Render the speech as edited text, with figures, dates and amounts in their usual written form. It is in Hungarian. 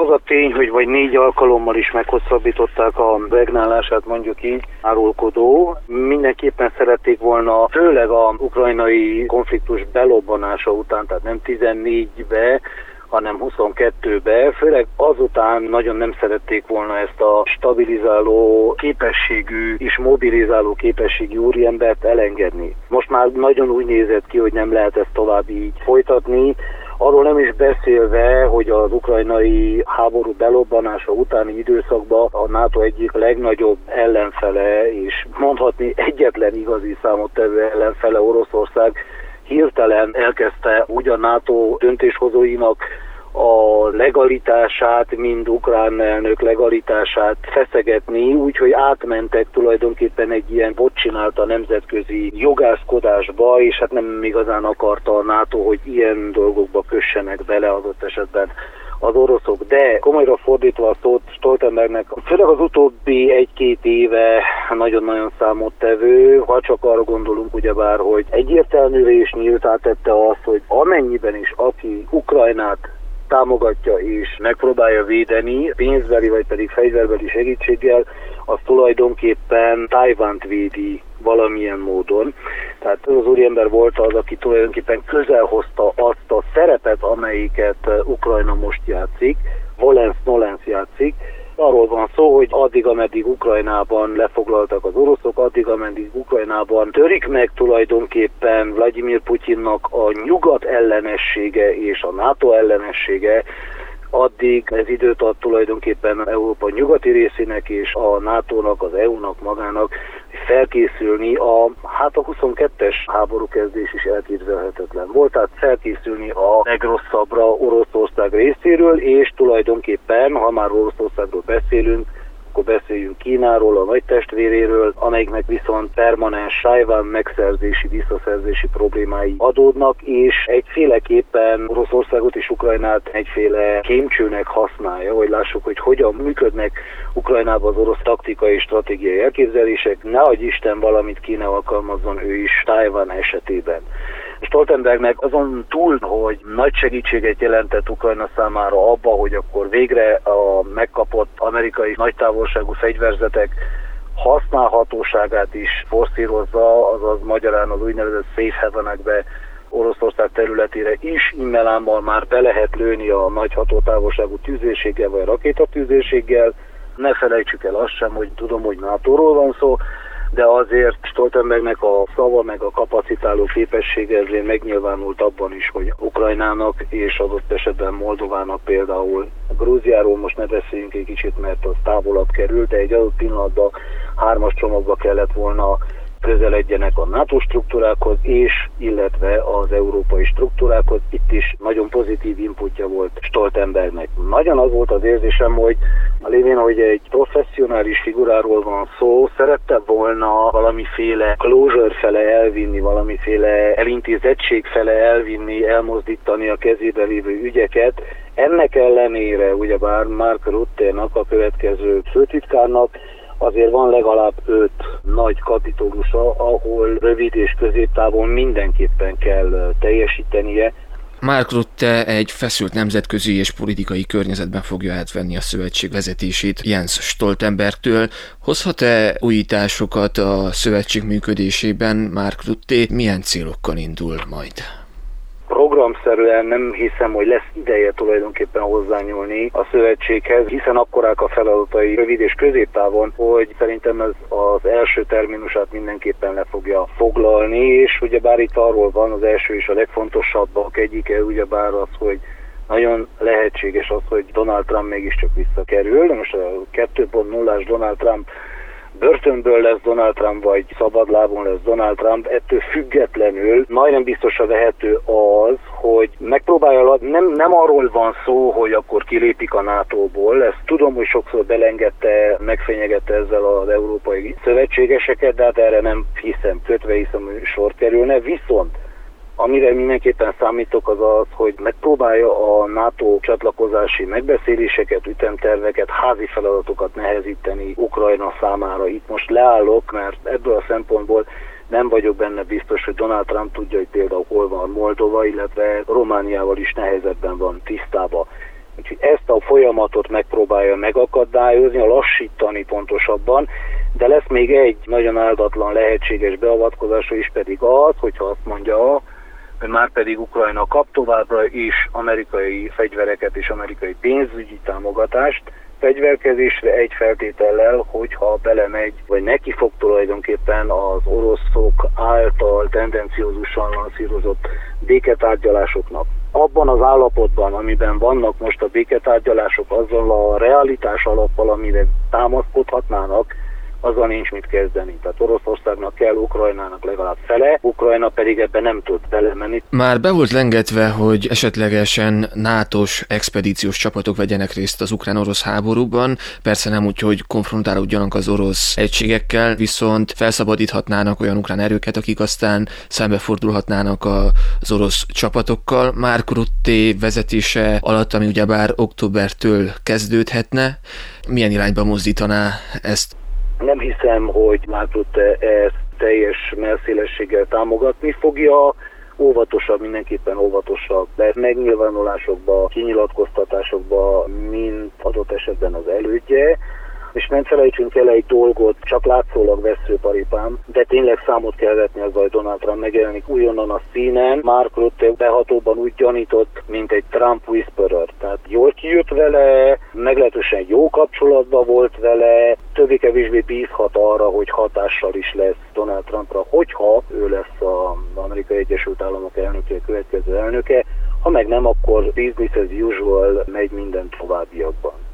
Az a tény, hogy vagy 4 alkalommal is meghosszabbították a regnálását, mondjuk így, árulkodó. Mindenképpen szerették volna, főleg a ukrajnai konfliktus belobbanása után, tehát nem 14-be, hanem 22-be, főleg azután nagyon nem szerették volna ezt a stabilizáló képességű és mobilizáló képességű úriembert elengedni. Most már nagyon úgy nézett ki, hogy nem lehet ezt tovább így folytatni, arról nem is beszélve, hogy az ukrajnai háború belobbanása utáni időszakban a NATO egyik legnagyobb ellenfele, és mondhatni egyetlen igazi számottevő ellenfele, Oroszország, hirtelen elkezdte úgy a NATO döntéshozóinak a legalitását, mind ukrán elnök legalitását feszegetni, úgyhogy átmentek tulajdonképpen egy ilyen botcsinálta nemzetközi jogászkodásba, és hát nem igazán akarta a NATO, hogy ilyen dolgokba kössenek bele adott esetben az oroszok. De komolyra fordítva a szót, Stoltenbergnek főleg az utóbbi 1-2 éve nagyon-nagyon számottevő, ha csak arra gondolunk ugyebár, hogy egyértelművé és nyíltá tette azt, hogy amennyiben is aki Ukrajnát támogatja és megpróbálja védeni pénzbeli vagy pedig fegyverbeli segítséggel, az tulajdonképpen Tajvant védi valamilyen módon. Tehát az úriember volt az, aki tulajdonképpen közelhozta azt a szerepet, amelyiket Ukrajna most játszik, Volens-Nolens játszik. Arról van szó, hogy addig, ameddig Ukrajnában lefoglaltak az oroszok, addig, ameddig Ukrajnában törik meg tulajdonképpen Vladimir Putyinnak a nyugat ellenessége és a NATO ellenessége, addig ez időt ad tulajdonképpen Európa nyugati részének és a NATO-nak, az EU-nak magának felkészülni a 22-es háború kezdés is elképzelhetetlen volt, tehát felkészülni a legrosszabbra Oroszország részéről, és tulajdonképpen, ha már Oroszországról beszélünk, akkor beszéljünk Kínáról, a nagy testvéréről, amelyiknek viszont permanens Tajvan megszerzési, visszaszerzési problémái adódnak, és egyféleképpen Oroszországot és Ukrajnát egyféle kémcsőnek használja, hogy lássuk, hogy hogyan működnek Ukrajnában az orosz taktikai és stratégiai elképzelések. Ne adj Isten valamit Kína alkalmazzon ő is Tajvan esetében. Stoltenbergnek azon túl, hogy nagy segítséget jelentett Ukrajna számára abba, hogy akkor végre a megkapott amerikai nagytávolságú fegyverzetek használhatóságát is forszírozza, azaz magyarán az úgynevezett safe havenekbe Oroszország területére is immelámmal már be lehet lőni a nagy hatótávolságú tüzérséggel vagy rakétatüzérséggel. Ne felejtsük el azt sem, hogy tudom, hogy NATO-ról van szó, de azért Stoltenbergnek a szava meg a kapacitáló képessége ezért megnyilvánult abban is, hogy Ukrajnának és adott esetben Moldovának például, Grúziáról most ne beszéljünk egy kicsit, mert az távolabb került, de egy adott pillanatban 3-as csomagba kellett volna közeledjenek a NATO struktúrákhoz és illetve az európai struktúrákhoz. Itt is nagyon pozitív inputja volt Stoltenbergnek. Nagyon az volt az érzésem, hogy a lévén, hogy egy professzionális figuráról van szó, szerette volna valamiféle closure fele elvinni, valamiféle elintézettség fele elvinni, elmozdítani a kezébe lévő ügyeket. Ennek ellenére ugyebár Mark Rutte-nak, a következő főtitkárnak azért van legalább 5 nagy kapitolusa, ahol rövid és középtávon mindenképpen kell teljesítenie. Mark Rutte egy feszült nemzetközi és politikai környezetben fogja átvenni a szövetség vezetését Jens Stoltenbergtől. Hozhat-e újításokat a szövetség működésében Mark Rutte? Milyen célokkal indul majd? Programszerűen nem hiszem, hogy lesz ideje tulajdonképpen hozzányúlni a szövetséghez, hiszen akkorák a feladatai rövid és középtávon, hogy szerintem ez az első terminusát mindenképpen le fogja foglalni, és ugyebár itt arról van az első és a legfontosabbak egyike, ugyebár az, hogy nagyon lehetséges az, hogy Donald Trump mégiscsak visszakerül. De most a 2.0-ás Donald Trump börtönből lesz Donald Trump, vagy szabadlábon lesz Donald Trump, ettől függetlenül majdnem biztosra vehető az, hogy megpróbálja, nem arról van szó, hogy akkor kilépik a NATO-ból, ezt tudom, hogy sokszor belengedte, megfenyegette ezzel az európai szövetségeseket, de hát erre nem hiszem, hogy sor kerülne, viszont amire mindenképpen számítok az az, hogy megpróbálja a NATO csatlakozási megbeszéléseket, ütemterveket, házi feladatokat nehezíteni Ukrajna számára. Itt most leállok, mert ebből a szempontból nem vagyok benne biztos, hogy Donald Trump tudja, hogy például hol van Moldova, illetve Romániával is nehezebben van tisztában. Úgyhogy ezt a folyamatot megpróbálja megakadályozni, lassítani pontosabban, de lesz még egy nagyon áldatlan lehetséges beavatkozása is, pedig az, hogyha azt mondja, hogy már pedig Ukrajna kap továbbra is amerikai fegyvereket és amerikai pénzügyi támogatást fegyverkezésre egy feltétellel, hogyha belemegy, vagy neki fog tulajdonképpen az oroszok által tendenciózusan lansírozott béketárgyalásoknak. Abban az állapotban, amiben vannak most a béketárgyalások, azzal a realitás alappal, amire támaszkodhatnának, azzal nincs mit kezdeni. Tehát Oroszországnak kell Ukrajnának legalább fele, Ukrajna pedig ebben nem tud belemenni. Már be volt lengetve, hogy esetlegesen NATO-s expedíciós csapatok vegyenek részt az ukrán-orosz háborúban, persze nem úgy, hogy konfrontálódjanak az orosz egységekkel, viszont felszabadíthatnának olyan ukrán erőket, akik aztán szembefordulhatnának az orosz csapatokkal. Mark Rutte vezetése alatt, ami ugyebár októbertől kezdődhetne, milyen irányba mozdítaná ezt? Nem hiszem, hogy Mark Rutte ezt teljes mellszélességgel támogatni fogja. Óvatosabb, mindenképpen óvatosabb lesz megnyilvánulásokba, kinyilatkoztatásokba, mint adott esetben az elődje. És nem felejtsünk el egy dolgot, csak látszólag veszőparipám, de tényleg számot kell vetni azzal, hogy Donald Trump megjelenik újonnan a színen. Mark Rutte behatóban úgy gyanított, mint egy Trump whisperer. Tehát jól kijött vele, meglehetősen jó kapcsolatban volt vele, többé-kevésbé bízhat arra, hogy hatással is lesz Donald Trumpra, hogyha ő lesz az Amerikai Egyesült Államok elnöke, következő elnöke. Ha meg nem, akkor business as usual megy minden továbbiakban.